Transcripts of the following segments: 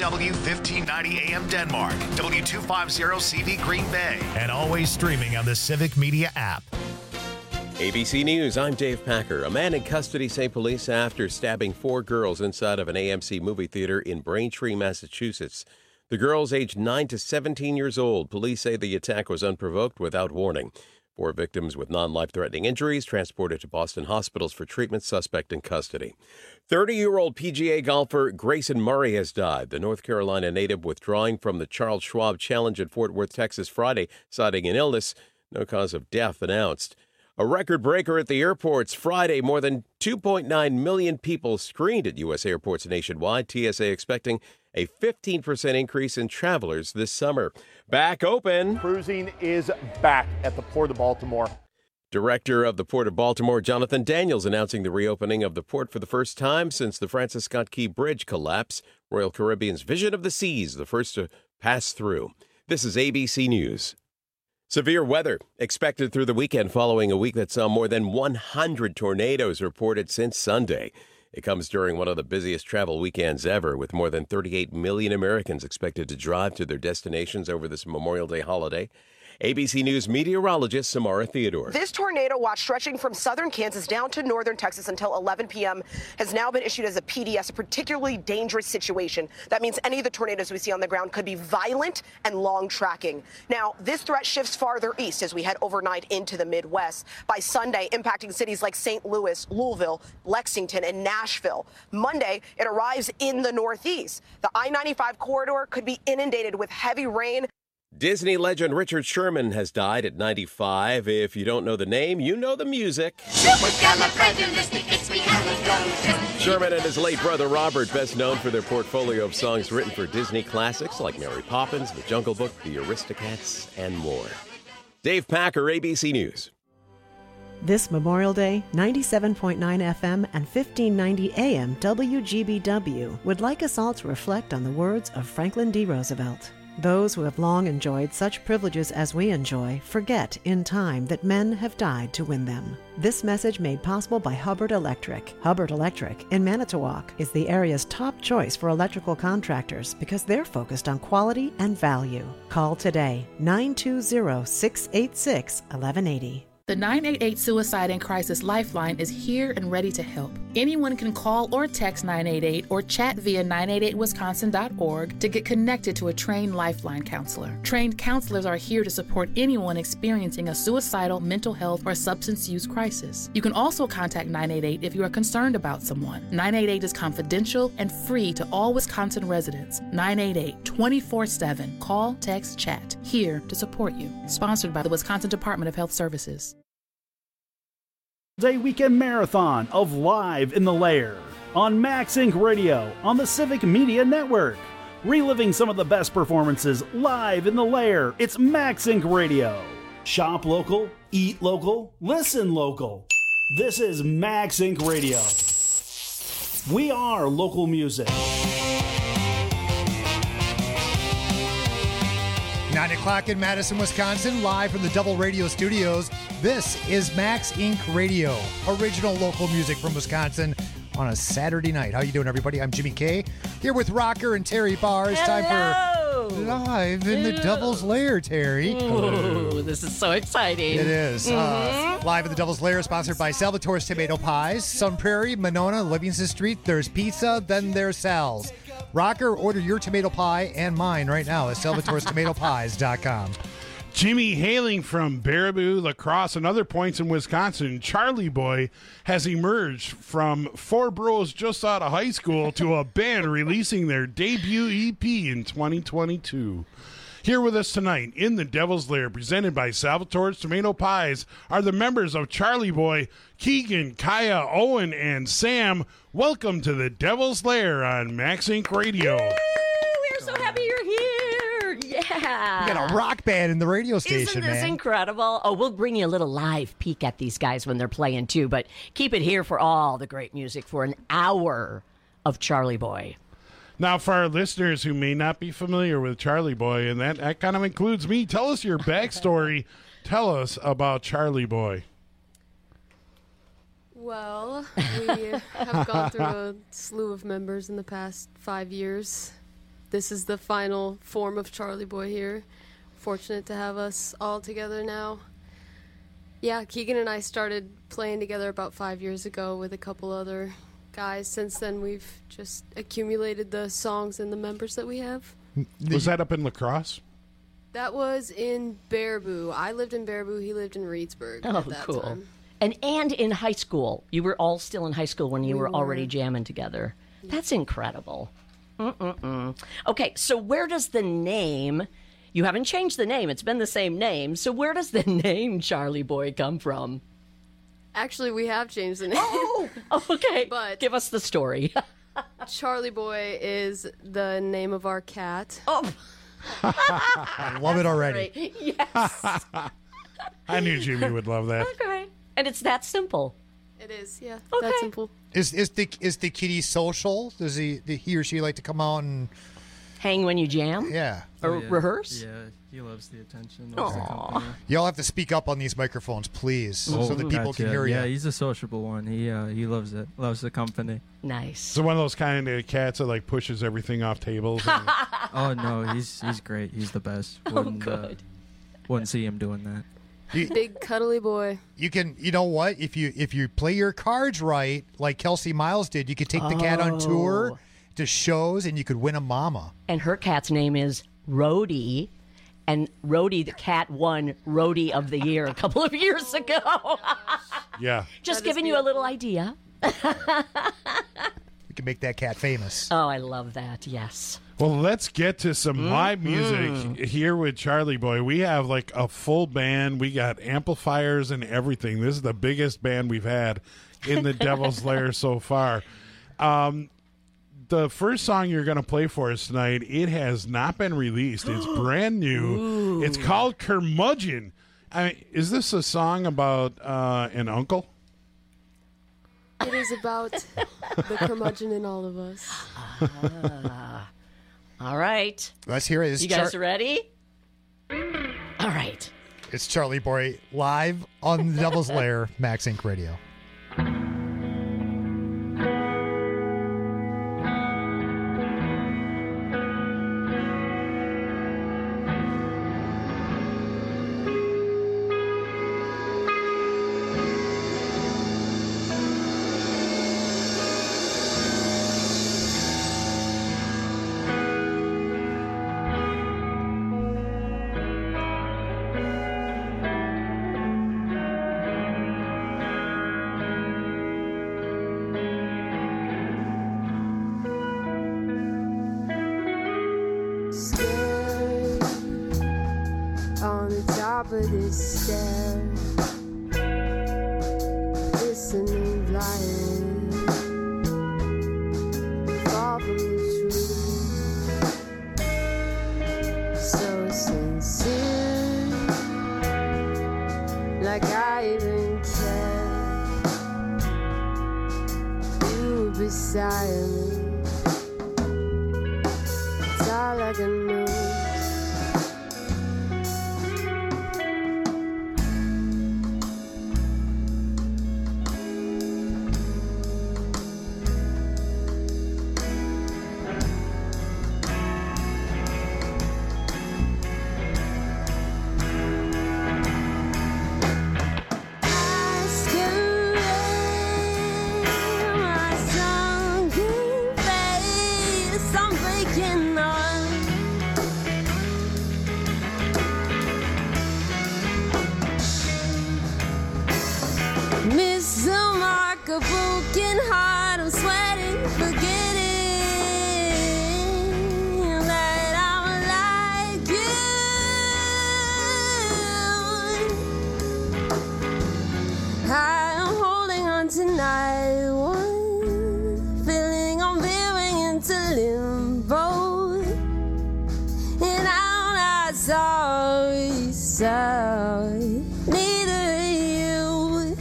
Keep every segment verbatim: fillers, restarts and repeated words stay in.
W fifteen ninety A M Denmark, W two fifty C V Green Bay, and always streaming on the Civic Media app. A B C News, I'm Dave Packer. A man in custody say police after stabbing four girls inside of an A M C movie theater in Braintree, Massachusetts. The girls aged nine to seventeen years old. Police say the attack was unprovoked without warning. Four victims with non-life-threatening injuries transported to Boston hospitals for treatment, suspect in custody. thirty-year-old P G A golfer Grayson Murray has died. The North Carolina native withdrawing from the Charles Schwab Challenge at Fort Worth, Texas Friday, citing an illness. No cause of death announced. A record breaker at the airports Friday. More than two point nine million people screened at U S airports nationwide. T S A expecting a fifteen percent increase in travelers this summer. Back open. Cruising is back at the Port of Baltimore. Director of the Port of Baltimore, Jonathan Daniels, announcing the reopening of the port for the first time since the Francis Scott Key Bridge collapse. Royal Caribbean's Vision of the Seas, the first to pass through. This is A B C News. Severe weather expected through the weekend following a week that saw more than one hundred tornadoes reported since Sunday. It comes during one of the busiest travel weekends ever, with more than thirty-eight million Americans expected to drive to their destinations over this Memorial Day holiday. A B C News meteorologist Samara Theodore. This tornado watch stretching from southern Kansas down to northern Texas until eleven p.m. has now been issued as a P D S, a particularly dangerous situation. That means any of the tornadoes we see on the ground could be violent and long tracking. Now, this threat shifts farther east as we head overnight into the Midwest. By Sunday, impacting cities like Saint Louis, Louisville, Lexington, and Nashville. Monday, it arrives in the Northeast. The I ninety-five corridor could be inundated with heavy rain. Disney legend Richard Sherman has died at ninety-five. If you don't know the name, you know the music. Sherman and his late brother Robert, best known for their portfolio of songs written for Disney classics like Mary Poppins, The Jungle Book, The Aristocats, and more. Dave Packer, A B C News. This Memorial Day, ninety-seven point nine F M and fifteen ninety A M W G B W would like us all to reflect on the words of Franklin D. Roosevelt. Those who have long enjoyed such privileges as we enjoy forget in time that men have died to win them. This message made possible by Hubbard Electric. Hubbard Electric in Manitowoc is the area's top choice for electrical contractors because they're focused on quality and value. Call today, nine two zero, six eight six, one one eight zero. The nine eight eight Suicide and Crisis Lifeline is here and ready to help. Anyone can call or text nine eight eight or chat via nine eight eight wisconsin dot org to get connected to a trained Lifeline counselor. Trained counselors are here to support anyone experiencing a suicidal, mental health, or substance use crisis. You can also contact nine eight eight if you are concerned about someone. nine eight eight is confidential and free to all Wisconsin residents. nine eight eight, twenty-four seven. Call, text, chat. Here to support you. Sponsored by the Wisconsin Department of Health Services. Day weekend marathon of Live in the Lair on Max Incorporated. Radio on the Civic Media Network. Reliving some of the best performances live in the Lair. It's Max Incorporated. Radio. Shop local, eat local, listen local. This is Max Incorporated. Radio. We are local music. nine o'clock in Madison, Wisconsin, live from the Double Radio Studios. This is Max Incorporated. Radio, original local music from Wisconsin on a Saturday night. How you doing, everybody? I'm Jimmy K, here with Rocker and Terry Barr. It's time for Live in the Devil's Lair, Terry. Ooh, this is so exciting. It is. Mm-hmm. Uh, live in the Devil's Lair, sponsored by Salvatore's Tomato Pies, Sun Prairie, Monona, Livingston Street. There's pizza, then there's Sal's. Rocker, order your tomato pie and mine right now at salvatores tomato pies dot com. Jimmy, hailing from Baraboo, La Crosse, and other points in Wisconsin, Charlie Boy has emerged from four bros just out of high school to a band releasing their debut E P in twenty twenty-two. Here with us tonight in the Devil's Lair, presented by Salvatore's Tomato Pies, are the members of Charlie Boy, Keegan, Kaya, Owen, and Sam. Welcome to the Devil's Lair on Max Incorporated. Radio. Woo, we're so happy you're here. Yeah. You got a rock band in the radio station, Isn't this man. incredible? Oh, we'll bring you a little live peek at these guys when they're playing, too. But keep it here for all the great music for an hour of Charlie Boy. Now, for our listeners who may not be familiar with Charlie Boy, and that, that kind of includes me, tell us your backstory. Tell us about Charlie Boy. Well, we have gone through a slew of members in the past five years. this is the final form of Charlie Boy here. Fortunate to have us all together now. Yeah, Keegan and I started playing together about five years ago with a couple other guys. Since then, we've just accumulated the songs and the members that we have. Was that up in La Crosse? That was in Baraboo. I lived in Baraboo. He lived in Reedsburg Oh, at that cool. time. And and in high school, you were all still in high school when you We were, were. already jamming together. That's incredible. Mm-mm-mm. Okay, so where does the name? You haven't changed the name; it's been the same name. So where does the name Charlie Boy come from? Actually, we have changed the name. Oh, okay. But give us the story. Charlie Boy is the name of our cat. Oh, I love it already. great. Yes. I knew Jimmy would love that. Okay, and it's that simple. It is, yeah. Okay. That's simple. Is is the is the kitty social? Does he did he or she like to come out and hang when you jam? Yeah. Or Oh, yeah. rehearse? Yeah, he loves the attention. Loves the company. Y'all have to speak up on these microphones, please, so Oh, that people gotcha. can hear Yeah, you. he's a sociable one. He uh, he loves it. Loves the company. Nice. So one of those kind of cats that like pushes everything off tables. And, Oh no, he's he's great. He's the best. Oh, Wouldn't, uh, good. wouldn't see him doing that. You, Big cuddly boy. you can, you know what? If you if you play your cards right, like Kelsey Miles did, you could take the cat on tour Oh. to shows, and you could win a mama. And her cat's name is Rhodey. And Rhodey, the cat, won Rhodey of the Year a couple of years ago. yeah. Just That is giving you a little idea. We can make that cat famous. Oh, I love that. Yes. Well, let's get to some Mm-hmm. live music here with Charlie Boy. We have like a full band. We got amplifiers and everything. This is the biggest band we've had in the Devil's Lair so far. Um, the first song you're going to play for us tonight, it has not been released. It's brand new. Ooh. It's called Curmudgeon. I mean, is this a song about uh, an uncle? It is about the curmudgeon in all of us. Ah. All right. Let's hear it. It's You guys Char- ready? All right. It's Charlie Boy live on the Devil's Lair, Max Inc Radio. Staring on the top of this stair, listening blind, fall from the tree, so sincere, like I even care. You beside me. All I can lose. I still wear my sunken face. I'm breaking on. Miss the mark of broken heart. I'm sweating, forgetting that I'm like you. I'm holding on tonight. One feeling I'm veering into limbo, and I'm not sorry, sorry. Neither are you.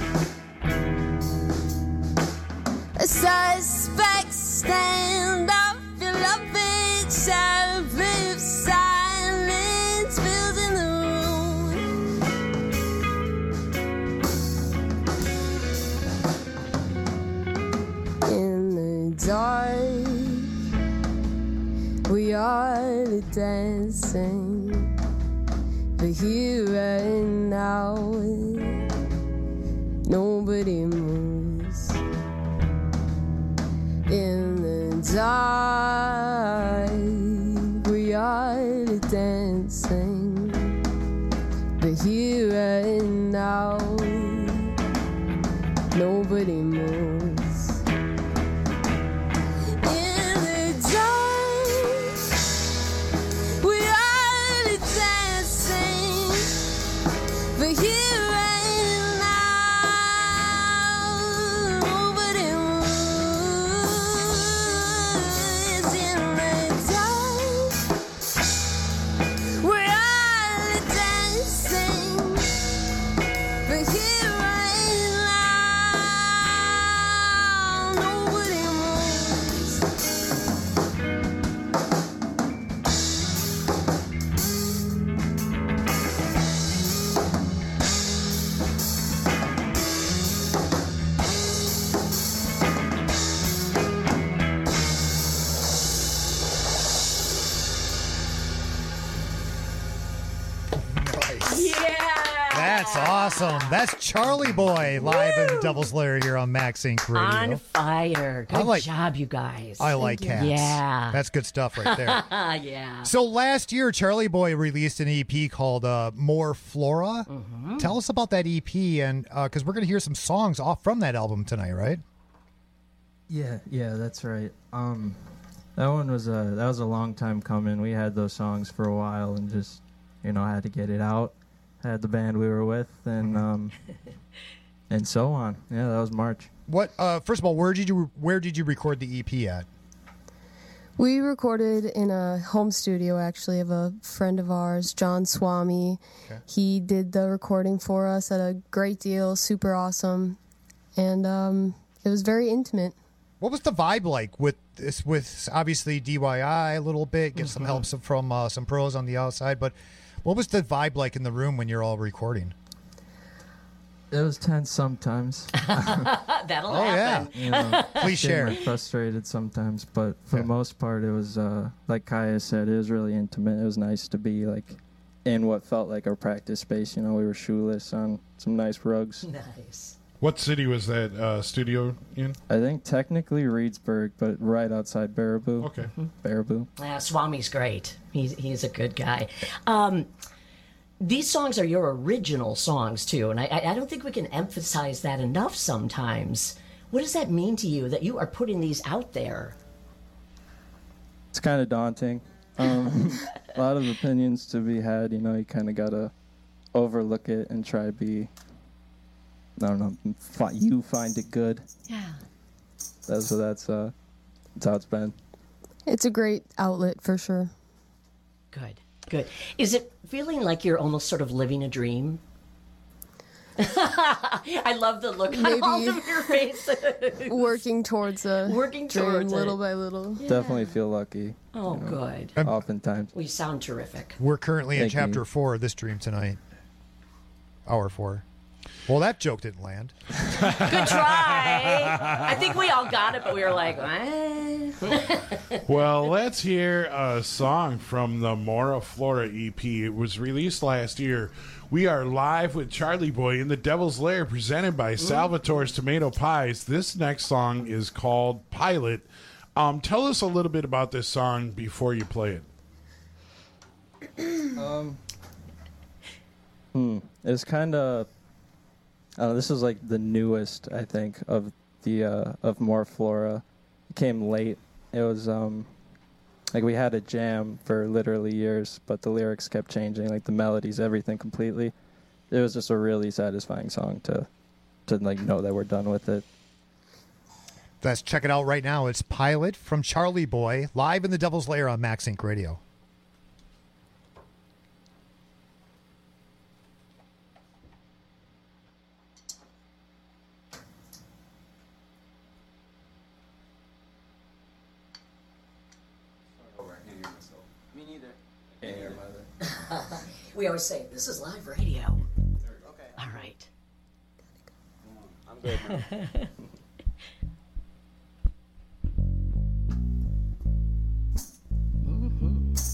Suspects stand up, your love it shall brief silence fills in the room. In the dark, we are are dancing, but here and now, nobody moves. In the dark, we are dancing, but here and now, nobody moves. In the dark, we are dancing, but here and now, nobody moves. In the dark, we are dancing, but here and now, nobody moves. That's awesome. That's Charlie Boy live in the Devil's Lair here on Max Inc Radio. On fire. Good I like- job, you guys. I like cats. Yeah. That's good stuff right there. yeah. So last year, Charlie Boy released an E P called uh, More Flora. Mm-hmm. Tell us about that E P, and because we're going to hear some songs off from that album tonight, right? Yeah, yeah, that's right. Um, that one was a that was a long time coming. We had those songs for a while, and just you know had to get it out. Had the band we were with, and um, and so on. Yeah, that was March. What? Uh, first of all, where did you where did you record the E P at? We recorded in a home studio, actually, of a friend of ours, John Swami. Okay. He did the recording for us at a great deal, super awesome, and um, it was very intimate. What was the vibe like with this? With obviously D I Y a little bit, get some help some- from uh, some pros on the outside, but what was the vibe like in the room when you're all recording? It was tense sometimes. That'll Oh, happen. You know, Please getting, share. like, frustrated sometimes, but for Yeah. the most part, it was uh, like Kaya said. It was really intimate. It was nice to be like in what felt like our practice space. You know, we were shoeless on some nice rugs. Nice. What city was that uh, studio in? I think technically Reedsburg, but right outside Baraboo. Okay. Baraboo. Yeah, Swami's great. He's he's a good guy. Um, these songs are your original songs too, and I, I don't think we can emphasize that enough sometimes. What does that mean to you that you are putting these out there? It's kind of daunting. Um, a lot of opinions to be had. You know, you kind of gotta overlook it and try to be. I don't know. Fi- you find it good. Yeah. That's so that's uh, that's how it's been. It's a great outlet for sure. Good, good. Is it feeling like you're almost sort of living a dream? I love the look on Maybe. all of your faces. Working towards a Working dream towards little it. by little. Definitely feel lucky. Oh, good. Oftentimes. We sound terrific. We're currently in Thank chapter you. four of this dream tonight. Hour four. Well, that joke didn't land. Good try. I think we all got it, but we were like, what? Well, let's hear a song from the Mora Flora E P. It was released last year. We are live with Charlie Boy in the Devil's Lair, presented by Salvatore's Tomato Pies. This next song is called Pilot. Um, tell us a little bit about this song before you play it. Um. Hmm. It's kind of. Uh, this is like the newest, I think, of the uh, of More Flora. It came late. It was um, like we had a jam for literally years, but the lyrics kept changing, like the melodies, everything completely. It was just a really satisfying song to, to like know that we're done with it. Let's check it out right now. It's Pilot from Charlie Boy, live in the Devil's Lair on Max Inc Radio. Me neither. Can't hear him either. We always say, this is live radio. Okay. All right. I'm good now. Mm-hmm.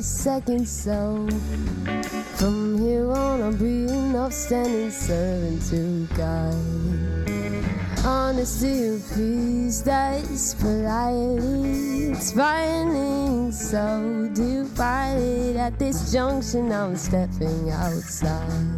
every second. So from here on, I'll be an upstanding servant to God. Honesty of peace, that's politely inspiring. So divided at this junction, I'm stepping outside.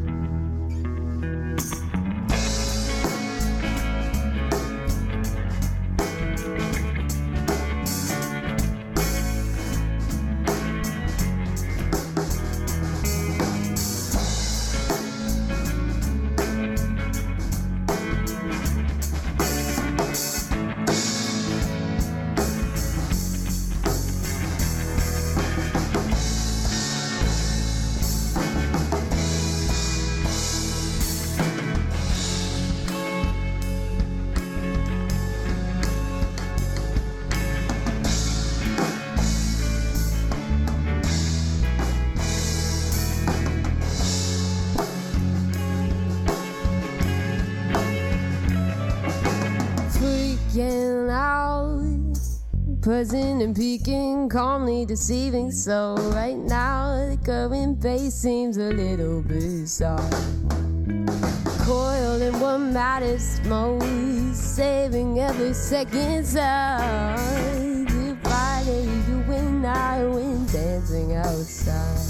Present and peeking, calmly deceiving. So right now the current bass seems a little bizarre. Coiled in what matters most, saving every second. So divided, you and I went dancing outside.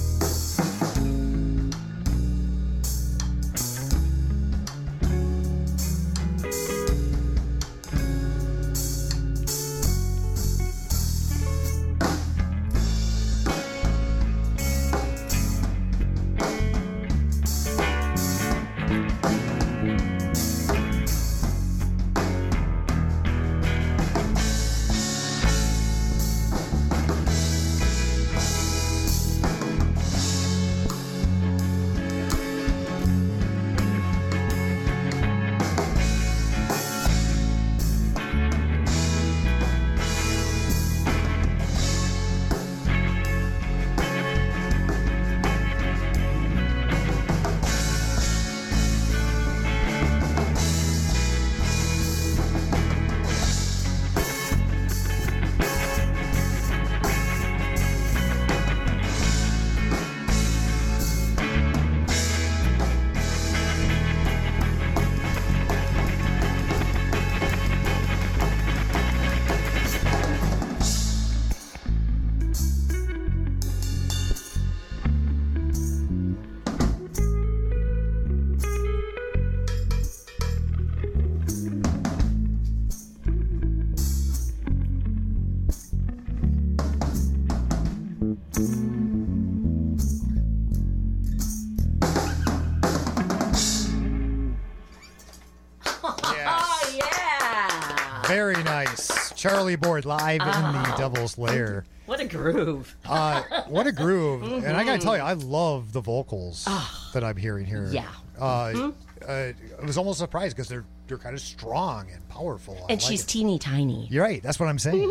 Very nice. Charlie Boyd live oh, in the Devil's Lair. What a groove. Uh, what a groove. Mm-hmm. And I got to tell you, I love the vocals oh, that I'm hearing here. Yeah. Uh, mm-hmm. uh, I was almost surprised because they're they're kind of strong and powerful. And like she's it. teeny tiny. You're right. That's what I'm saying.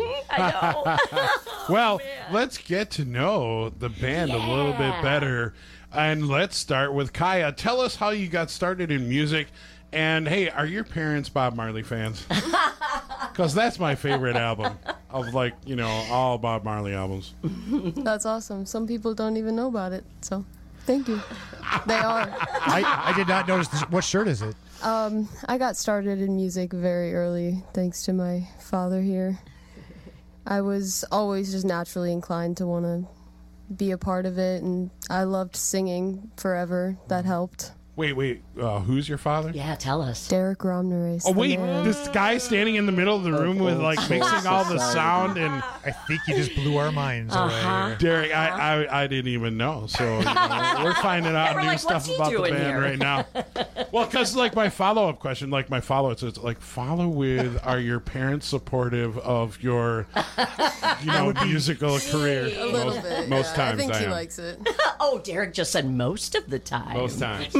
I know. Well, oh, let's get to know the band yeah. a little bit better. And let's start with Kaya. Tell us how you got started in music. And, hey, are your parents Bob Marley fans? Because that's my favorite album of, like, you know, all Bob Marley albums. That's awesome. Some people don't even know about it, so thank you. They are. I, I did not notice. This. What shirt is it? Um, I got started in music very early, thanks to my father here. I was always just naturally inclined to want to be a part of it, and I loved singing forever. That helped. Wait, wait. Uh, who's your father? Yeah, tell us. Derek Romnerace. Oh, wait. This guy standing in the middle of the room with, like, mixing all the sound. And I think you just blew our minds uh-huh. away. Derek, I, I I didn't even know. So, you know, we're finding out new like, stuff about the band here? right now. Well, because, like, my follow-up question, like, my follow-up says, like, follow with, are your parents supportive of your, you know, musical career? A little most, bit. Most yeah. times I think I he am. likes it. Oh, Derek just said most of the time. Most times.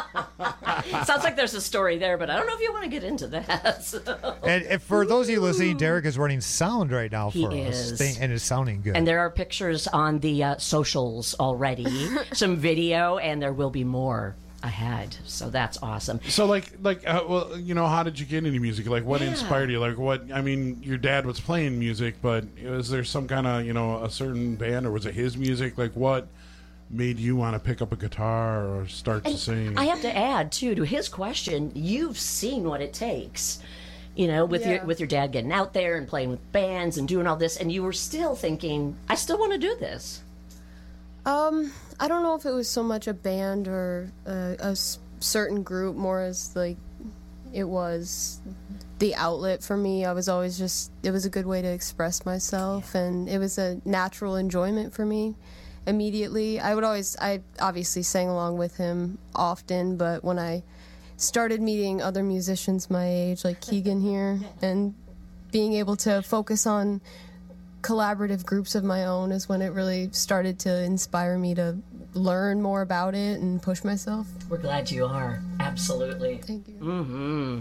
Sounds like there's a story there, but I don't know if you want to get into that. So. And, and for those of you listening, Derek is running sound right now for he us, is. and it's sounding good. And there are pictures on the uh, socials already, some video, and there will be more I had. So that's awesome. So, like, like, uh, well, you know, how did you get into music? Like, what Yeah. inspired you? Like, what? I mean, your dad was playing music, but was there some kind of, you know, a certain band, or was it his music? Like, what made you want to pick up a guitar or start to sing? I have to add too to his question. You've seen what it takes, you know, with Yeah. your with your dad getting out there and playing with bands and doing all this, and you were still thinking, I still want to do this. Um, I don't know if it was so much a band or a, a s- certain group, more as like it was the outlet for me. I was always just, it was a good way to express myself, and it was a natural enjoyment for me immediately. I would always, I obviously sang along with him often, but when I started meeting other musicians my age, like Keegan here, and being able to focus on collaborative groups of my own is when it really started to inspire me to learn more about it and push myself. We're glad you are. Absolutely. Thank you. Mm-hmm.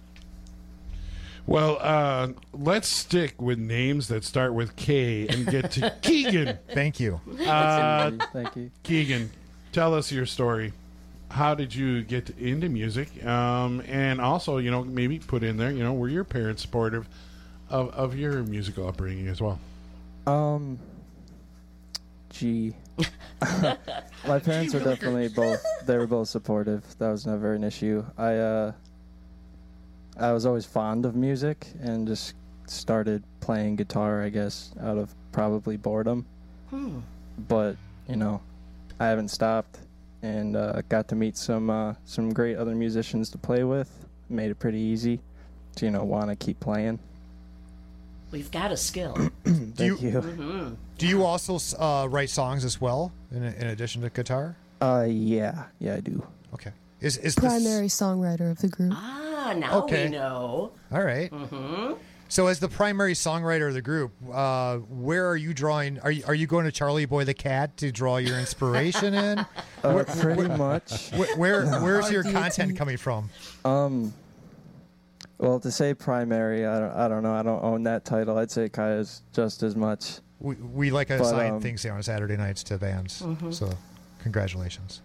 Well, uh, let's stick with names that start with K and get to Keegan. Thank you. Uh, Thank you. Keegan, tell us your story. How did you get into music? Um, and also, you know, maybe put in there, you know, were your parents supportive of, of your musical upbringing as well? Um, gee. My parents were definitely both, they were both supportive. That was never an issue. I, uh, I was always fond of music and just started playing guitar, I guess, out of probably boredom. Hmm. But, you know, I haven't stopped and uh, got to meet some uh, some great other musicians to play with. Made it pretty easy to, you know, want to keep playing. We've got a skill. Thank Do you, you. Mm-hmm. do you also uh, write songs as well, in, in addition to guitar? Uh, yeah. Yeah, I do. Okay. Is is Primary this... songwriter of the group. Ah, now Okay. we know. All right. Mm-hmm. So, as the primary songwriter of the group, uh, where are you drawing? Are you, are you going to Charlie Boy the Cat to draw your inspiration in? Uh, Where- pretty where- much. Where, where where's your R D T. content coming from? Um, well, to say primary, I don't, I don't know. I don't own that title. I'd say Kaya's just as much. We, we like to But, assign um, things on Saturday nights to bands. Mhm. So, congratulations.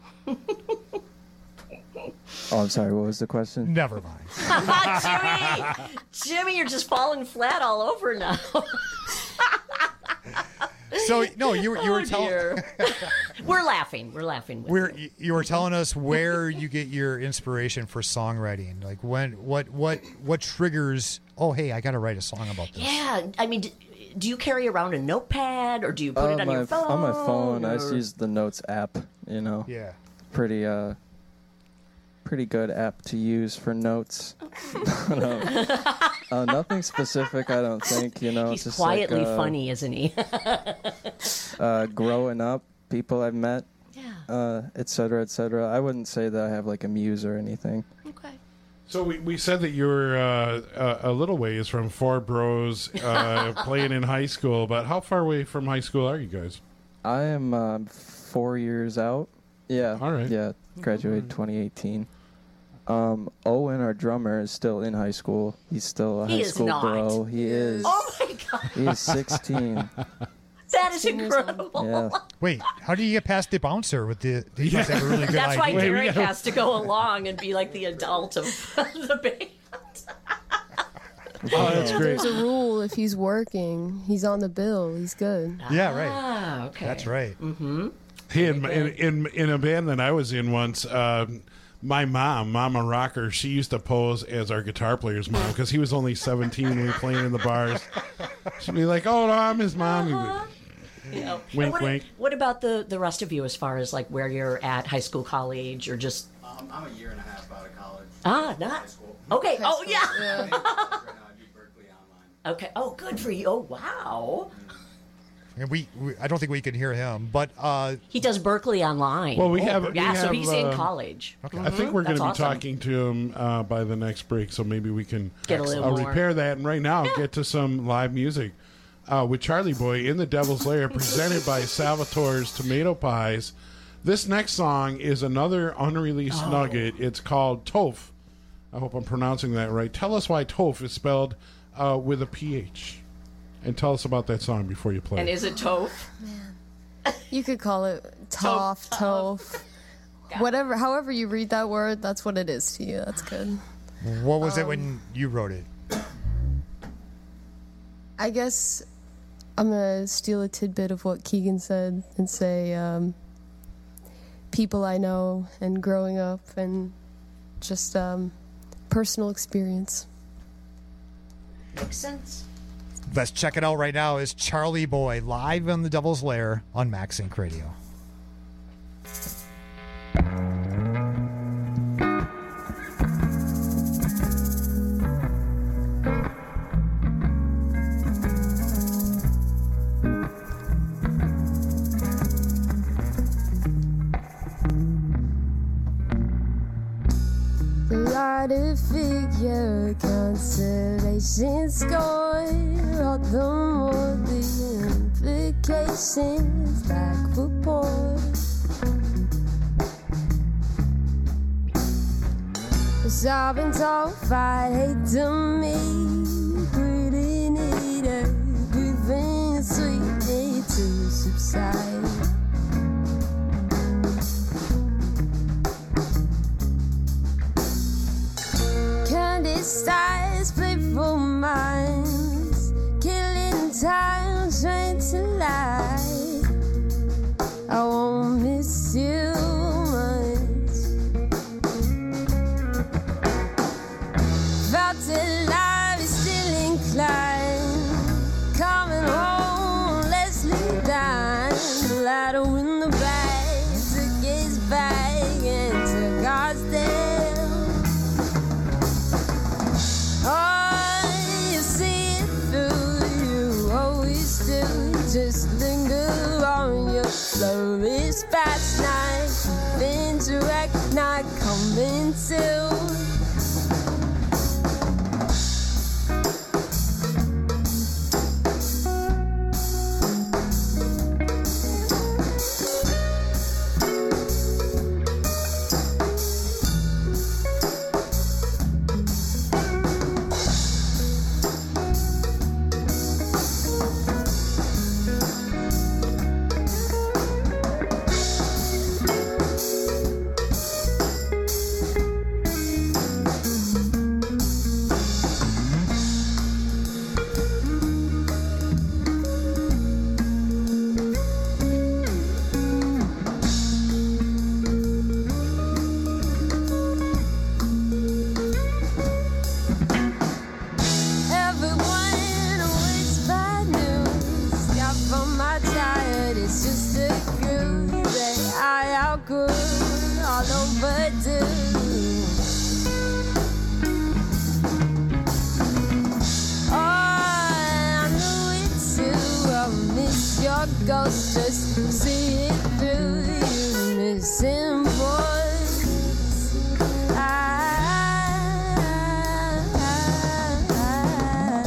Oh, I'm sorry. What was the question? Never mind. Jimmy! Jimmy, you're just falling flat all over now. So, no, you were you were Oh, telling dear. We're laughing. We're laughing. With we're you. you were telling us where you get your inspiration for songwriting. Like when what what what triggers? Oh, hey, I got to write a song about this. Yeah, I mean, d- do you carry around a notepad or do you put Uh, it on my, your phone? On my phone, I just or- use the Notes app. You know. Yeah. Pretty uh. Pretty good app to use for notes. No. uh, nothing specific, I don't think. You know, He's it's just quietly like, uh, funny, isn't he? uh, growing up, people I've met, Yeah. uh, et cetera, et cetera. I wouldn't say that I have like a muse or anything. Okay. So we, we said that you were uh, a, a little ways from Four Bros uh, playing in high school, but how far away from high school are you guys? I am uh, four years out. Yeah. All right. Yeah, graduated twenty eighteen. Um, Owen, our drummer, is still in high school. He's still a He high is school not. bro. He is. Oh my God. He is sixteen. That is incredible. Yeah. Wait, how do you get past the bouncer with the? He must have a really good That's why idea. Derek has to go along and be like the adult of the band. Oh, that's great. There's a rule: if he's working, he's on the bill. He's good. Yeah, right. Ah, okay. That's right. Mm-hmm. In, in in in a band that I was in once, uh, my mom, Mama Rocker, she used to pose as our guitar player's mom because he was only seventeen when we were playing in the bars. She'd be like, "Oh no, I'm his mom." He would- Uh-huh. You know, Wink, and what, wink. What about the, the rest of you as far as like where you're at, high school, college, or just... Um, I'm a year and a half out of college. Ah, not... High school. Okay, High oh school, yeah. yeah. Right now I do Berkeley online. Okay, oh good for you. Oh wow. And we, we, I don't think we can hear him, but uh, He does Berkeley online. Well, we have. we Yeah, so have, he's in uh, college. Okay. I think we're going That's to be awesome. talking to him uh, by the next break, so maybe we can Get a little uh, more. repair that. And right now, get to some live music uh, with Charlie Boy in the Devil's Lair, presented by Salvatore's Tomato Pies. This next song is another unreleased Oh. nugget. It's called Toph. I hope I'm pronouncing that right. Tell us why Toph is spelled uh, with a P H. And tell us about that song before you play. And is it Toph? You could call it Toph, Toph, Whatever, however you read that word, that's what it is to you. That's good. What was um, it when you wrote it? I guess I'm going to steal a tidbit of what Keegan said and say um, people I know and growing up and just um, personal experience. Makes sense. Let's check it out right now. Is Charlie Boy live on the Devil's Lair on Max Inc Radio. Lighted figure, constellation score, all the more the implications, like report. Sobbing, tall, fight, hate to me, pretty need everything sweet, need to subside. Stars, playful minds, killing time, trying to lie. I won't miss you much. Felt alive, still inclined. Coming home, Leslie died. The ladder in the back, took his bag and took our stairs. Oh, you see it through, you always do. Just linger on your flow. It's past night, been direct, not coming to. Ghost, just see it through you, missing voice. I, I, I,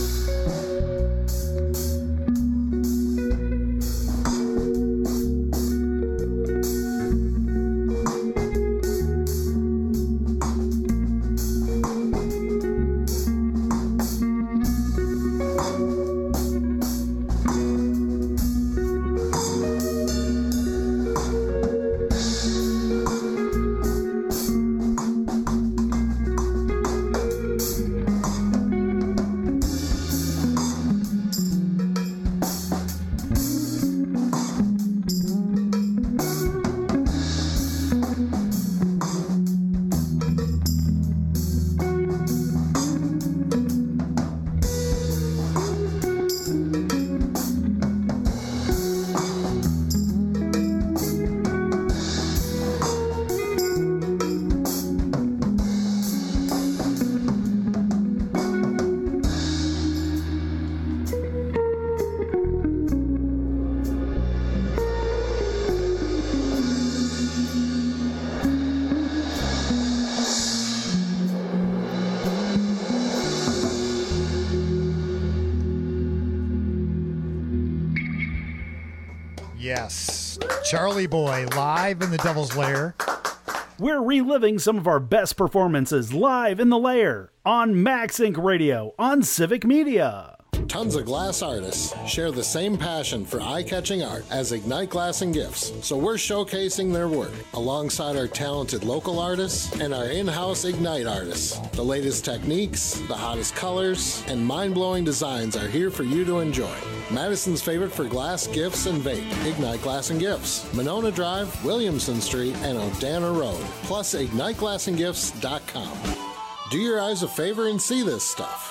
Yes. Charlie Boy live in the Devil's Lair. We're reliving some of our best performances live in the Lair on Max Inc Radio on Civic Media. Tons of glass artists share the same passion for eye-catching art as Ignite Glass and Gifts, so we're showcasing their work alongside our talented local artists and our in-house Ignite artists. The latest techniques, the hottest colors, and mind-blowing designs are here for you to enjoy. Madison's favorite for glass, gifts, and vape, Ignite Glass and Gifts, Monona Drive, Williamson Street, and Odana Road, plus ignite glass and gifts dot com. Do your eyes a favor and see this stuff.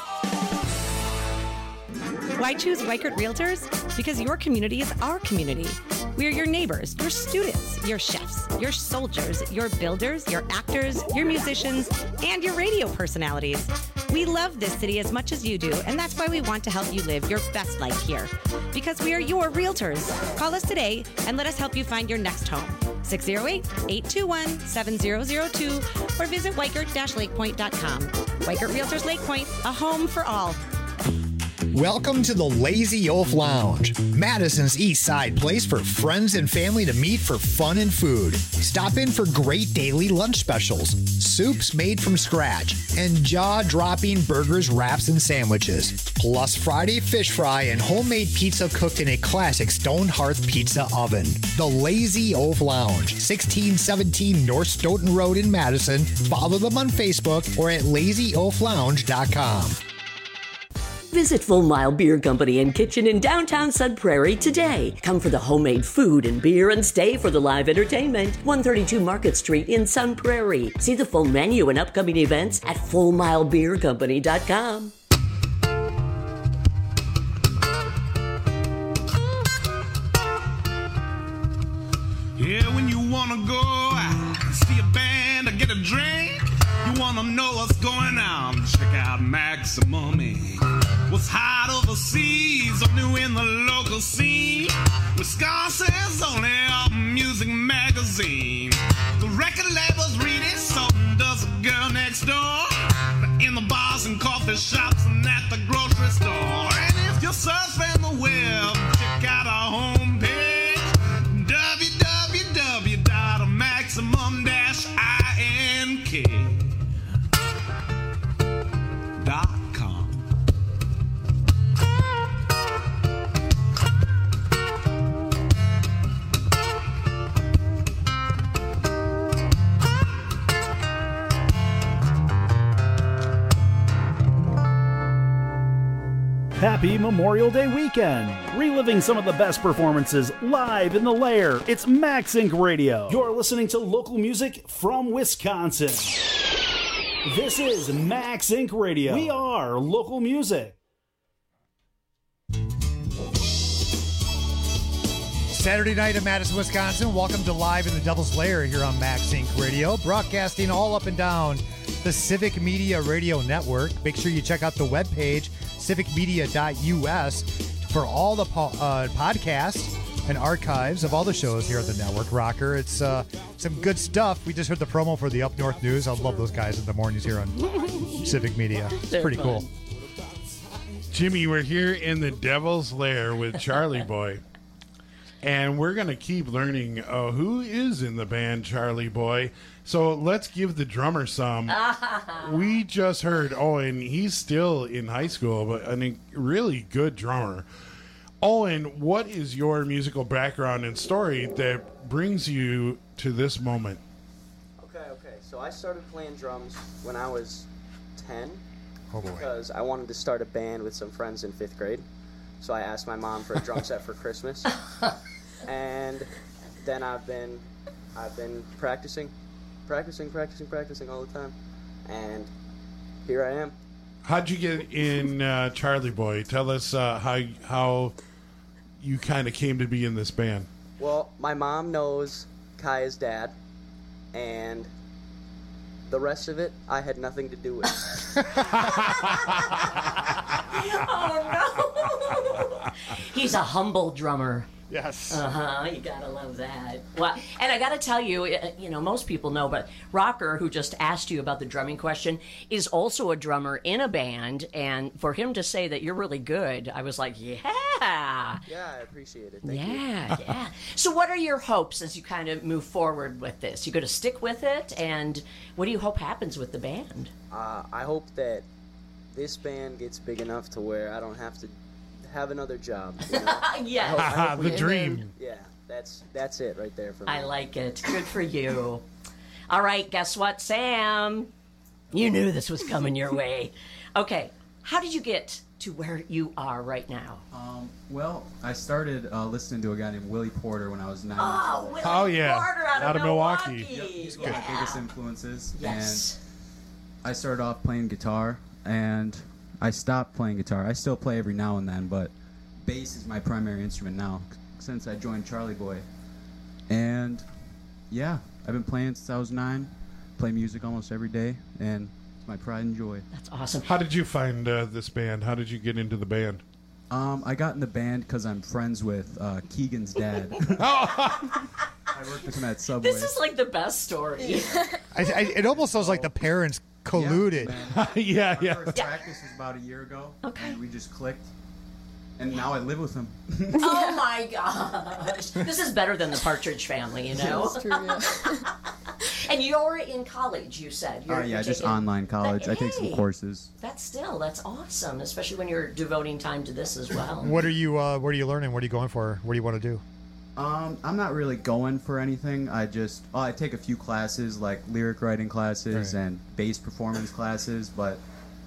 Why choose Weichert Realtors? Because your community is our community. We are your neighbors, your students, your chefs, your soldiers, your builders, your actors, your musicians, and your radio personalities. We love this city as much as you do, and that's why we want to help you live your best life here. Because we are your realtors. Call us today and let us help you find your next home. six oh eight, eight two one, seven oh oh two or visit weichert dash lakepoint dot com. Weichert Realtors Lake Point, a home for all. Welcome to the Lazy Oaf Lounge, Madison's East Side place for friends and family to meet for fun and food. Stop in for great daily lunch specials, soups made from scratch, and jaw-dropping burgers, wraps, and sandwiches. Plus Friday fish fry and homemade pizza cooked in a classic stone hearth pizza oven. The Lazy Oaf Lounge, sixteen seventeen North Stoughton Road in Madison. Follow them on Facebook or at lazy oaf lounge dot com. Visit Full Mile Beer Company and Kitchen in downtown Sun Prairie today. Come for the homemade food and beer and stay for the live entertainment. one thirty-two Market Street in Sun Prairie. See the full menu and upcoming events at full mile beer company dot com. Yeah, when you wanna go out, see a band or get a drink, you wanna know what's going on, check out Maximum Incorporated. What's hot overseas or new in the local scene? Wisconsin's only album music magazine. The record labels read it, so does the girl next door. In the bars and coffee shops and at the grocery store. And if you're surfing the web, check out our homepage, w w w dot maximum dash ink dot com. Happy Memorial Day weekend! Reliving some of the best performances live in the Lair. It's Max Incorporated. Radio. You're listening to local music from Wisconsin. This is Max Incorporated. Radio. We are local music. Saturday night in Madison, Wisconsin. Welcome to Live in the Devil's Lair here on Max Incorporated. Radio, broadcasting all up and down the Civic Media Radio Network. Make sure you check out the webpage, civic media dot u s, for all the po- uh, podcasts and archives of all the shows here at the network. Rocker, it's uh, some good stuff. We just heard the promo for the Up North News. I love those guys in the mornings here on Civic Media. It's They're pretty fun. cool. Jimmy, we're here in the Devil's Lair with Charlie Boy. And we're going to keep learning uh, who is in the band Charlie Boy. So let's give the drummer some. We just heard, Owen, he's still in high school, but a really good drummer. Owen, what is your musical background and story that brings you to this moment? Okay, okay. So I started playing drums when I was ten. Oh boy. Because I wanted to start a band with some friends in fifth grade. So I asked my mom for a drum set for Christmas. And then I've been I've been practicing, practicing, practicing, practicing all the time. And here I am. How'd you get in uh, Charlie Boy? Tell us uh, how how you kind of came to be in this band. Well, my mom knows Kaya's dad, and the rest of it I had nothing to do with. Oh, no. He's a humble drummer. Yes. Uh-huh. You gotta love that. Well, and I gotta tell you, you know, most people know, but Rocker, who just asked you about the drumming question, is also a drummer in a band, and for him to say that you're really good, I was like, yeah. Yeah, I appreciate it. Thank yeah, you. yeah. So what are your hopes as you kind of move forward with this? You going to stick with it, and what do you hope happens with the band? Uh, I hope that this band gets big enough to where I don't have to have another job. You know? Yes. I hope- I hope The we- dream. Yeah, that's that's it right there for me. I like it. Good for you. All right, guess what, Sam? You knew this was coming your way. Okay, how did you get to where you are right now? Um, well, I started uh, listening to a guy named Willie Porter when I was nine. Oh, years old. Willie Oh, yeah. Porter out of Out of Milwaukee. Milwaukee. Yep, he's one Yeah. of the biggest influences. Yes. And I started off playing guitar, and I stopped playing guitar. I still play every now and then, but bass is my primary instrument now since I joined Charlie Boy. And yeah, I've been playing since I was nine. Play music almost every day, and it's my pride and joy. That's awesome. How did you find uh, this band? How did you get into the band? Um, I got in the band because I'm friends with uh, Keegan's dad. Oh. I worked with him at Subway. This is like the best story. I, I, it almost sounds like the parents colluded. yeah, Our yeah. first practice was about a year ago. Okay. And we just clicked. And now I live with him. Oh my gosh. This is better than the Partridge Family, you know? That's true, yeah. And you're in college, you said. Oh, You're, yeah, you're just taking- online college. I take some Hey. courses. That's still, that's awesome, especially when you're devoting time to this as well. What are you? Uh, what are you learning? What are you going for? What do you want to do? Um, I'm not really going for anything. I just, oh, I take a few classes, like lyric writing classes Right. and bass performance classes, but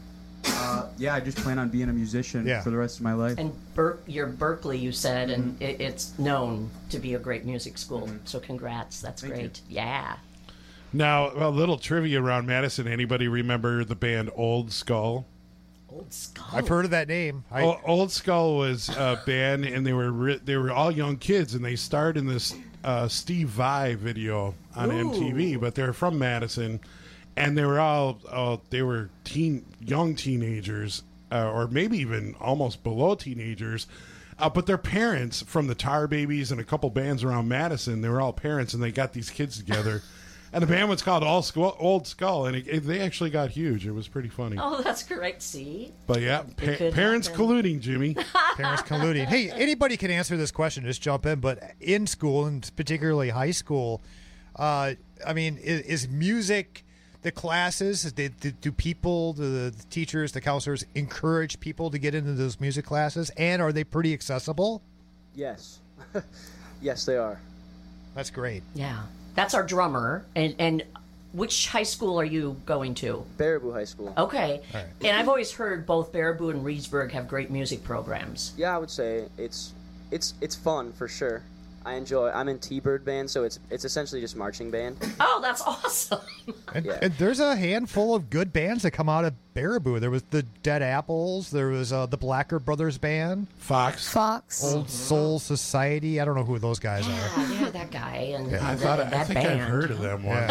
uh, yeah, I just plan on being a musician Yeah. for the rest of my life. And Ber- you're Berkeley, you said, and Mm-hmm. it, it's known to be a great music school. So congrats, that's Thank you. great. Yeah. Now, a little trivia around Madison. Anybody remember the band Old Skull? Old Skull. I've heard of that name. I, O- Old Skull was a band, and they were ri- they were all young kids, and they starred in this uh, Steve Vai video on M T V. But they're from Madison, and they were all uh, they were teen young teenagers, uh, or maybe even almost below teenagers. Uh, but their parents from the Tar Babies and a couple bands around Madison, they were all parents, and they got these kids together. And the band was called Old Skull, Old Skull and it, it, they actually got huge. It was pretty funny. Oh, that's correct. See? But yeah, pa- could parents happen. colluding, Jimmy. Parents colluding. Hey, anybody can answer this question. Just jump in. But in school, and particularly high school, uh, I mean, is, is music the classes? Do, do, do people, the, the teachers, the counselors encourage people to get into those music classes? And are they pretty accessible? Yes. Yes, they are. That's great. Yeah. That's our drummer. And, and which high school are you going to? Baraboo High School. Okay. All right. And I've always heard both Baraboo and Reedsburg have great music programs. Yeah, I would say it's it's it's fun for sure. I enjoy. I'm in T-Bird band, so it's it's essentially just marching band. Oh, that's awesome. And, Yeah. and there's a handful of good bands that come out of Baraboo. There was the Dead Apples. There was uh, the Blacker Brothers Band. Fox. Fox. Old Soul Society. I don't know who those guys are. Yeah, yeah, that guy and, Yeah. I and thought that, I that think band. I've heard of them once.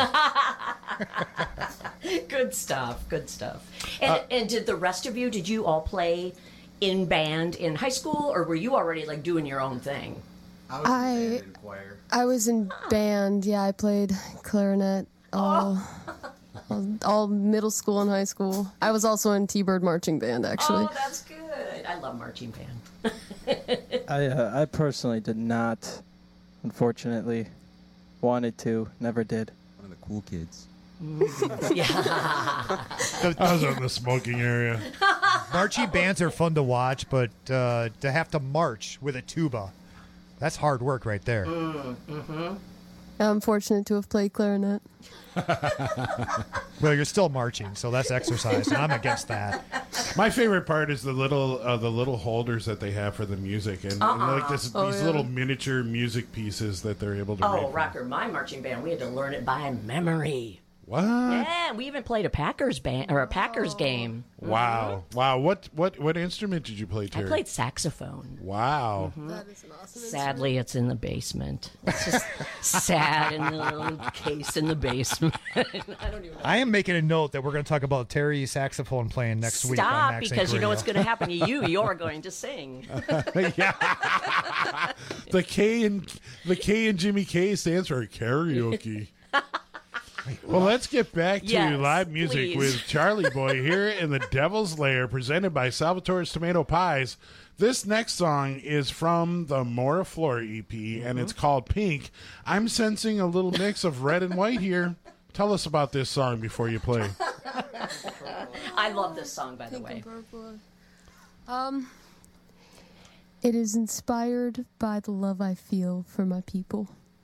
Yeah. Good stuff. Good stuff. And, and did the rest of you, did you all play in band in high school, or were you already like doing your own thing? I was I- in band and choir. I was in band. Yeah, I played clarinet all, all, all middle school and high school. I was also in T-Bird marching band, actually. Oh, that's good. I love marching band. I uh, I personally did not, unfortunately, wanted to, never did. One of the cool kids. Yeah. I was in the smoking area. Marching bands are fun to watch, but uh, to have to march with a tuba, that's hard work right there. Mm-hmm. I'm fortunate to have played clarinet. Well, you're still marching, so that's exercise, and I'm against that. My favorite part is the little uh, the little holders that they have for the music, and, and like this, Oh, these yeah. little miniature music pieces that they're able to. Oh, make. Rocker, my marching band, we had to learn it by memory. What? Yeah, we even played a Packers band or a Packers game. Wow! Wow! What what what instrument did you play, I Terry? played saxophone. Wow! That is an awesome Sadly, it's in the basement. It's just sad in the little case in the basement. I don't even. I am making a note that we're going to talk about Terry saxophone playing next week on Stop, Max because Inc. you know Radio. what's going to happen to you. You're going to sing. Yeah. the K in the K in Jimmy K stands for karaoke. Well, let's get back to Yes, live music please. with Charlie Boy here in the Devil's Lair, presented by Salvatore's Tomato Pies. This next song is from the Mora Flora E P, and it's called Pink. I'm sensing a little mix of red and white here. Tell us about this song before you play. I love this song, by the Pink way. and purple. Um, It is inspired by the love I feel for my people.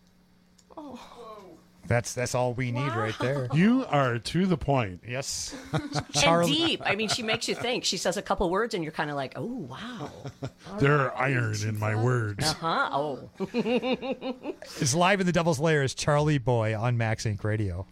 That's that's all we need Wow. right there. You are to the point. Yes. And deep. I mean, she makes you think. She says a couple words, and you're kind of like, "Oh, wow." There are iron in my words. Uh huh. Oh. It's live in the Devil's Lair is Charlie Boy on Max Inc Radio.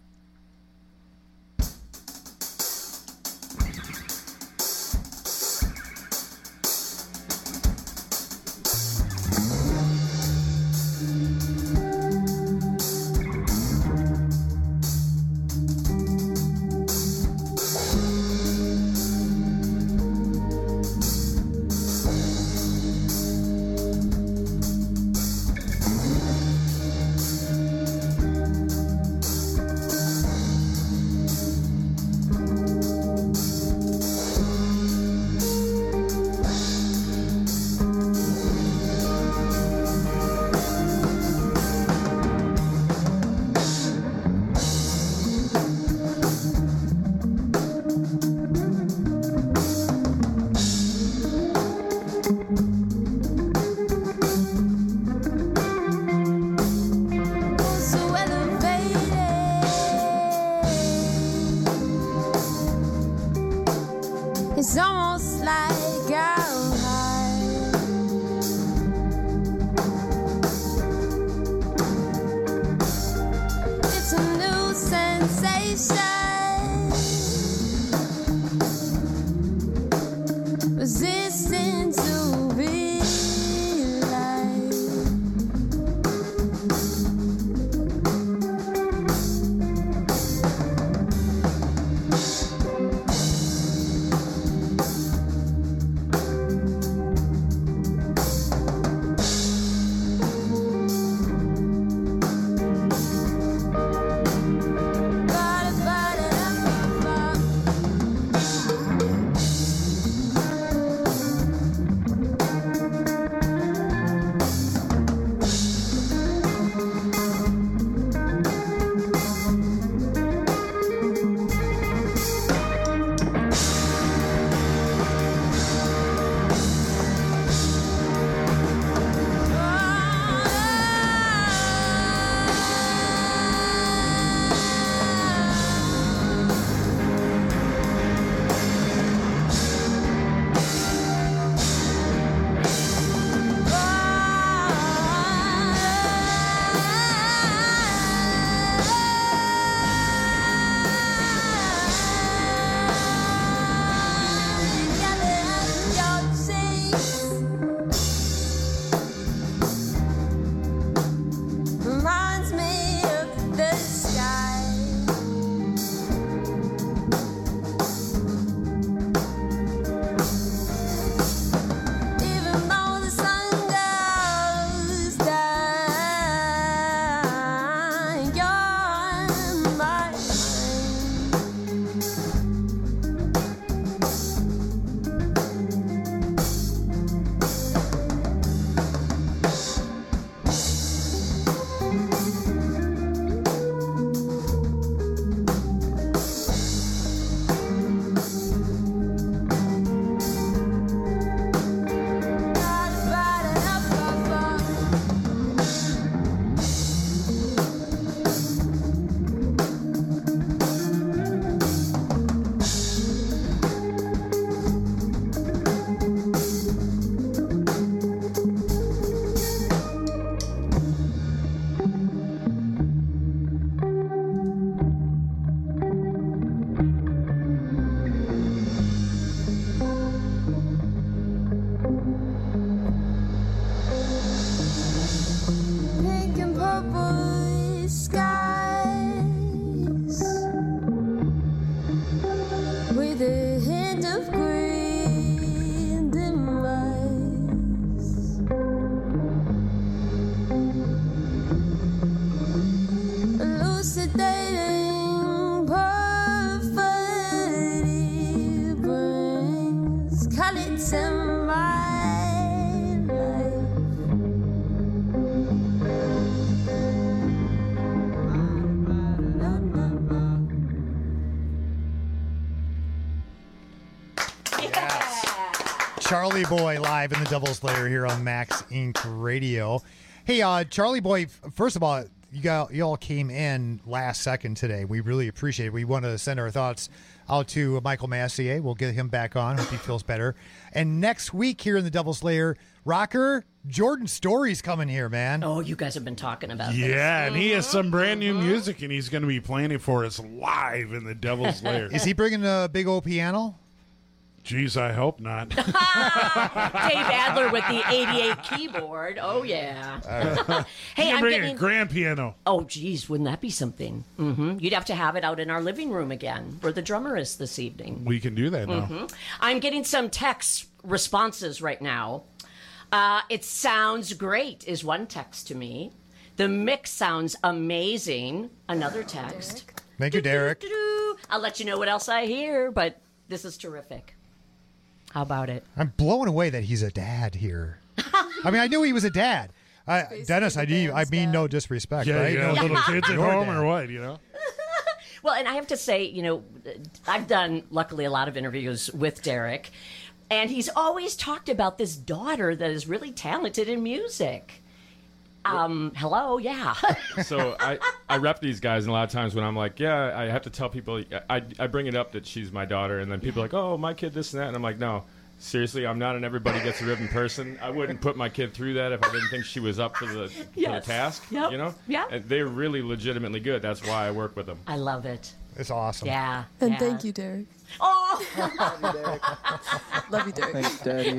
Charlie Boy live in the Devil's Lair here on Max Incorporated. Radio. Hey, uh, Charlie Boy, first of all, you got you all came in last second today. We really appreciate it. We want to send our thoughts out to Michael Massier. We'll get him back on. Hope he feels better. And next week here in the Devil's Lair, Rocker, Jordan Story's coming here, man. Oh, you guys have been talking about this. Yeah, and he has some brand new music, and he's going to be playing it for us live in the Devil's Lair. Is he bringing a big old piano? Geez, I hope not. Dave Adler with the eighty-eight keyboard. Oh, yeah. Hey, I'm bring getting a grand piano. Oh, geez, wouldn't that be something? Mm-hmm. You'd have to have it out in our living room again, where the drummer is this evening. We can do that now. Mm-hmm. I'm getting some text responses right now. Uh, it sounds great, is one text to me. The mix sounds amazing. Another text. Thank you, Derek. I'll let you know what else I hear, but this is terrific. How about it? I'm blown away that he's a dad here. I mean, I knew he was a dad. Uh, Dennis, I mean, I mean no disrespect. Yeah, right? you got No, little kids at your home dad. or what, you know? Well, and I have to say, you know, I've done, luckily, a lot of interviews with Derek, and he's always talked about this daughter that is really talented in music. Um, hello, yeah. So I, I rep these guys, and a lot of times when I'm like, yeah, I have to tell people, I, I bring it up that she's my daughter, and then people are like, oh, my kid this and that, and I'm like, no, seriously, I'm not an everybody gets a ribbon person. I wouldn't put my kid through that if I didn't think she was up for the, for Yes. the task, Yep. you know? Yeah. And they're really legitimately good. That's why I work with them. I love it. It's awesome. Yeah. And yeah. thank you, Derek. Oh! Love you, Derek. Thanks, Daddy.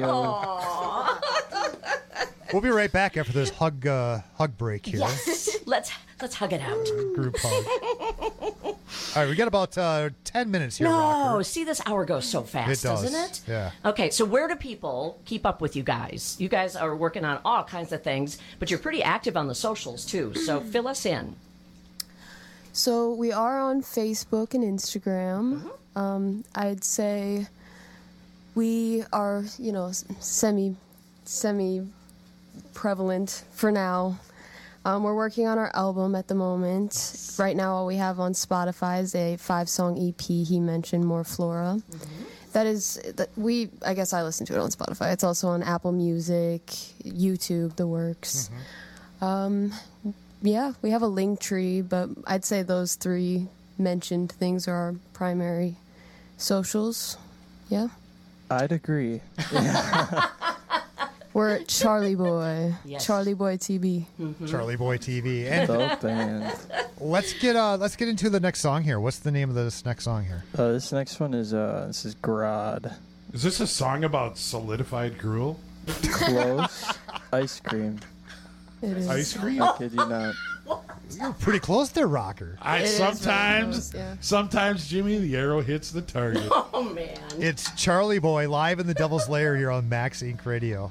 We'll be right back after this hug uh, hug break here. Yes. Let's let's hug it out. Group hug. All right, we got about uh, ten minutes here, No, Rocker. see, this hour goes so fast, It does, doesn't it? yeah. Okay, so where do people keep up with you guys? You guys are working on all kinds of things, but you're pretty active on the socials, too. So fill us in. So we are on Facebook and Instagram. Mm-hmm. Um, I'd say we are, you know, s- semi, semi prevalent for now. Um, we're working on our album at the moment. Right now, all we have on Spotify is a five-song E P. He mentioned More Flora. That is, that we. I guess I listen to it on Spotify. It's also on Apple Music, YouTube, the works. Um, yeah, we have a link tree, but I'd say those three mentioned things are our primary socials. Yeah. I'd agree. We're at Charlie Boy. Yes. Charlie Boy T V. Charlie Boy T V. And Dope band. let's get uh let's get into the next song here. What's the name of this next song here? Uh, this next one is uh, this is Grod. Is this a song about solidified gruel? Close. Ice cream. It is. Ice cream? I kid you not. You're pretty close there, Rocker. I It is very sometimes, close, yeah. sometimes, Jimmy, the arrow hits the target. Oh, man. It's Charlie Boy live in the Devil's Lair here on Max Inc Radio.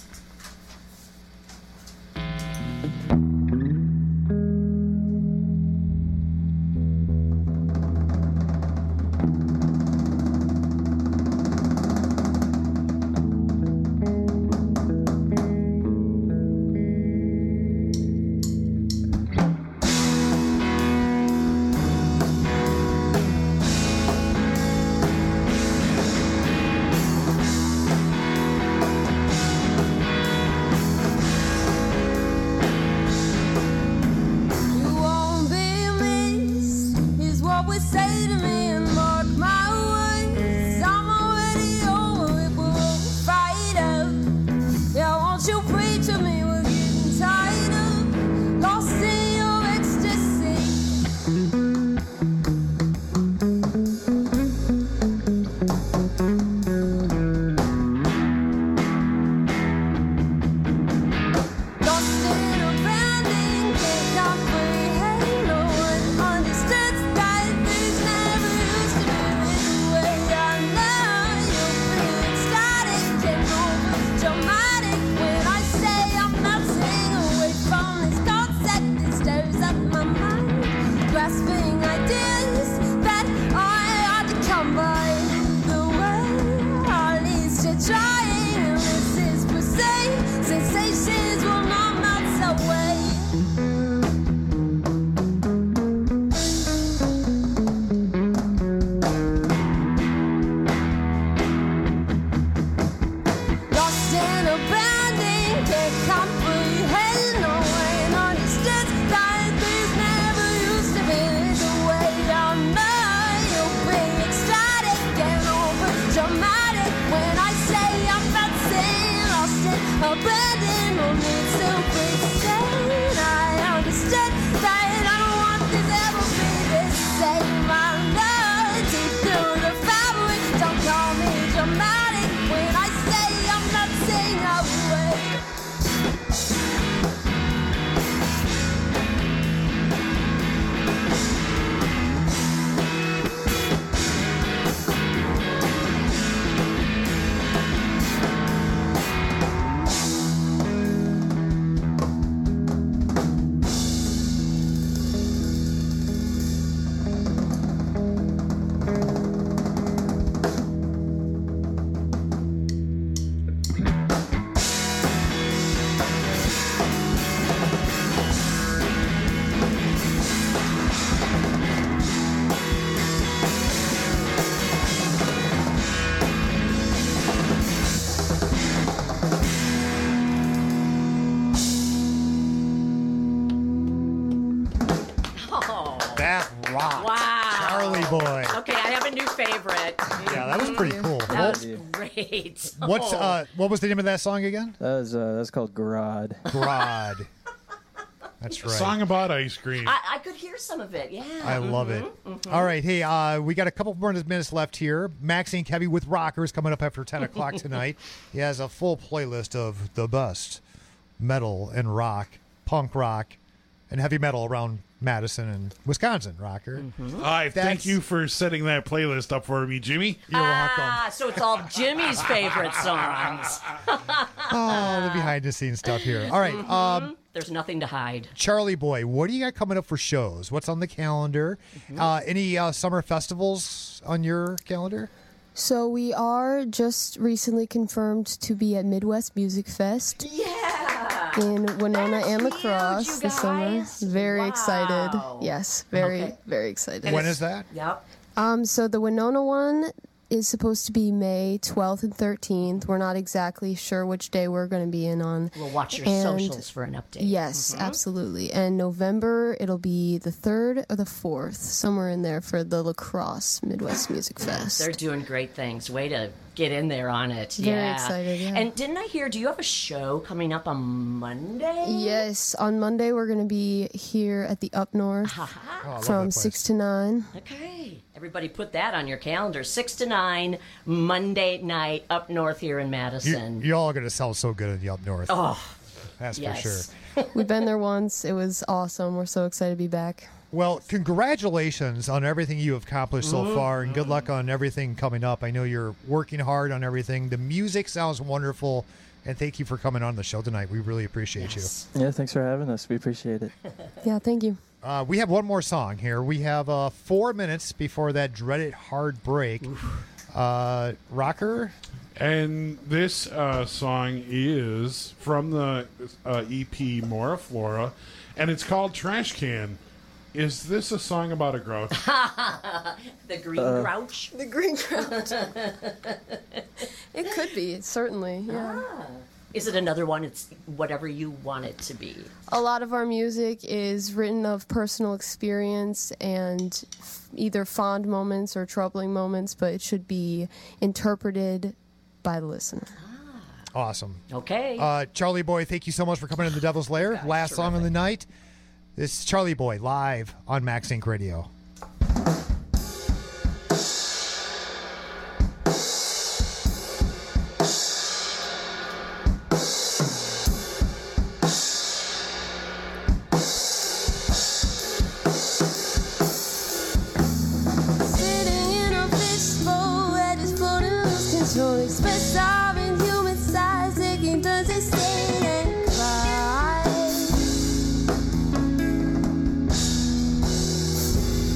You won't be missed, is what we say to me, and mark my words. I'm already over it, but we'll fight up. Yeah, won't you preach to me? We're getting tired of lost in your ecstasy. Lost in a branding, can't comprehend. No one understands that things never used to be this way. I know you're feeling static, can't move dramatic. When I say I'm melting away from this concept, it stirs up my mind, grasping ideas that are hard to come by. The way our leads to trying, and this is per se, sensations will not melt away. Boy. Okay, I have a new favorite. Yeah, that was pretty cool. That was What- great. What's Oh. uh what was the name of that song again? That was uh, that's called Grod. Grod. That's A right. song about ice cream. I, I could hear some of it. Yeah. I love it. Mhm, mhm. All right, hey, uh, we got a couple more minutes left here. Maxine Kevy with Rockers coming up after ten o'clock tonight. He has a full playlist of the best metal and rock, punk rock, and heavy metal around Madison and Wisconsin, Rocker. Hi, thank you for setting that playlist up for me, Jimmy. You're welcome. Ah, so it's all Jimmy's favorite songs. Oh, the behind the scenes stuff here. All right, um, There's nothing to hide. Charlie Boy, what do you got coming up for shows? What's on the calendar? Uh, any uh, summer festivals on your calendar? So we are just recently confirmed to be at Midwest Music Fest. Yeah. In Winona and La huge, Crosse you this summer. guys. Very Wow. excited. Yes, very, Okay. very excited. When is that? Yep. Um, so the Winona one is supposed to be May twelfth and thirteenth. We're not exactly sure which day we're going to be in on. We'll watch your And- socials for an update. Yes, Mhm. absolutely. And November, it'll be the third or the fourth, somewhere in there for the La Crosse Midwest Music Fest. They're doing great things. Way to get in there on it. Very yeah. excited, yeah. And didn't I hear, do you have a show coming up on Monday? Yes, on Monday we're going to be here at the Up North Oh, I love from that place. six to nine. Okay. Everybody put that on your calendar. six to nine, Monday night, up north here in You, Madison. you all are going to sound so good in the up north. Oh, that's yes. for sure. We've been there once. It was awesome. We're so excited to be back. Well, congratulations on everything you have accomplished so Mhm. far, and good luck on everything coming up. I know you're working hard on everything. The music sounds wonderful, and thank you for coming on the show tonight. We really appreciate Yeah, thanks for having us. We appreciate it. Yeah, thank you. you. Uh, we have one more song here. We have uh, four minutes before that dreaded hard break. Uh, Rocker? And this uh, song is from the uh, E P Mora Flora, and it's called Trash Can. Is this a song about a grouch? the green Uh, grouch. The green grouch. It could be, certainly. Yeah. Ah. Is it another one? It's whatever you want it to be. A lot of our music is written of personal experience and f- either fond moments or troubling moments, but it should be interpreted by the listener. Awesome. Okay. Uh, Charlie Boy, thank you so much for coming in the Devil's Lair. Last song of the night. This is Charlie Boy live on Max Inc Radio. Sitting in a fishbowl that is floating, lose control. Express our inhuman size, taking turns to sing and cry.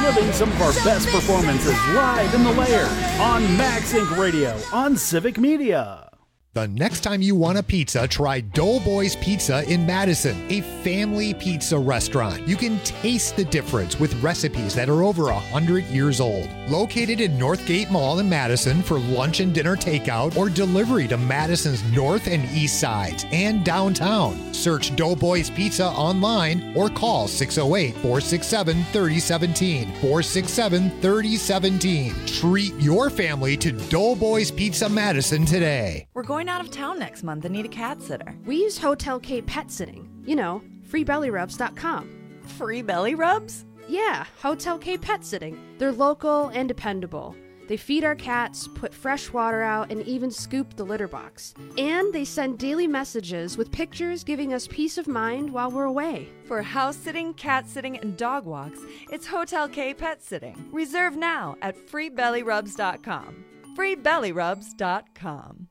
reliving some of our best performances live in the lair on Max Inc Radio on Civic Media. The next time you want a pizza, try Doughboys Pizza in Madison, a family pizza restaurant. You can taste the difference with recipes that are over one hundred years old. Located in Northgate Mall in Madison for lunch and dinner takeout or delivery to Madison's north and east sides and downtown. Search Doughboys Pizza online or call six oh eight, four six seven, three oh one seven, four six seven, three oh one seven. Treat your family to Doughboys Pizza Madison today. We're going out of town next month and need a cat sitter. We use Hotel K Pet Sitting. You know, free belly rubs dot com. Free belly rubs? Yeah, Hotel K Pet Sitting. They're local and dependable. They feed our cats, put fresh water out, and even scoop the litter box. And they send daily messages with pictures giving us peace of mind while we're away. For house sitting, cat sitting, and dog walks, it's Hotel K Pet Sitting. Reserve now at free belly rubs dot com. free belly rubs dot com.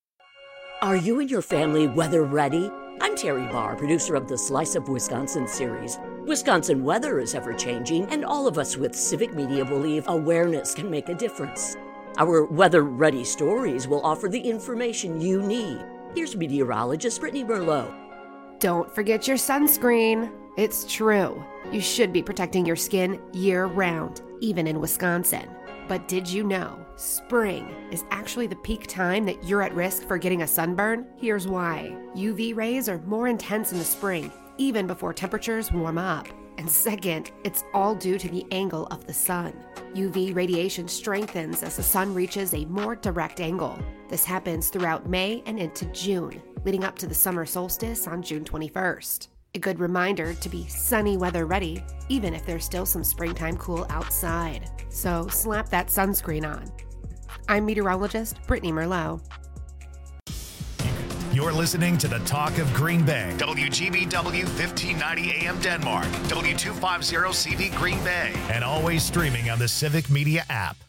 Are you and your family weather ready? I'm Terry Barr, producer of the Slice of Wisconsin series. Wisconsin weather is ever-changing, and all of us with Civic Media believe awareness can make a difference. Our weather-ready stories will offer the information you need. Here's meteorologist Brittany Merlot. Don't forget your sunscreen. It's true. You should be protecting your skin year-round, even in Wisconsin. But did you know spring is actually the peak time that you're at risk for getting a sunburn? Here's why. U V rays are more intense in the spring, even before temperatures warm up. And second, it's all due to the angle of the sun. U V radiation strengthens as the sun reaches a more direct angle. This happens throughout May and into June, leading up to the summer solstice on June twenty-first. A good reminder to be sunny weather ready, even if there's still some springtime cool outside. So slap that sunscreen on. I'm meteorologist Brittany Merlot. You're listening to the Talk of Green Bay. W G B W fifteen ninety A M Denmark. W two fifty C V Green Bay. And always streaming on the Civic Media app.